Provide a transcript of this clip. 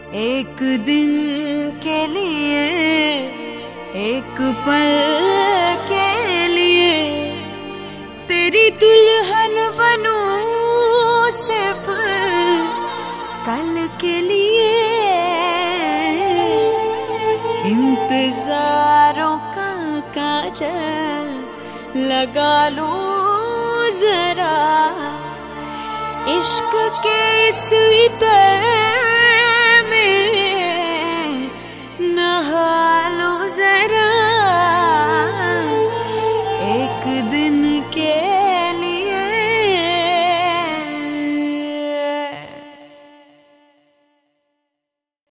एक दिन के लिए, एक पल के लिए तेरी दुल्हन बनूं सिर्फ कल के लिए। इंतजारों का काजल लगा लूं जरा, इश्क के इस इतर